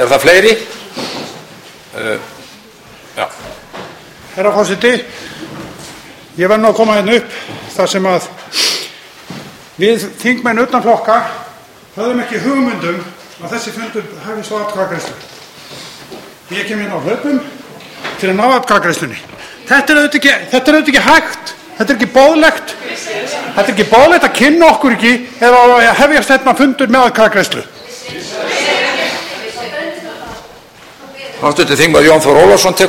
Er það fleiri? Já. Herra forseti, ég verð nú að koma hérna upp þar sem að við þingmenn utan flokka höfðum ekki hugmyndum að þessi fundur hefðist á atkvæðagreiðslu. Ég kem hérna á hlaupum til að ná atkvæðagreiðslunni. Þetta er auðvitað ekki hægt. Þetta er ekki boðlegt. Þetta er ekki boðlegt að kynna okkur ekki eða að hefjast hérna fundur með atkvæðagreiðslu. Hv. þingmaður Jón Þór Ólafsson tekur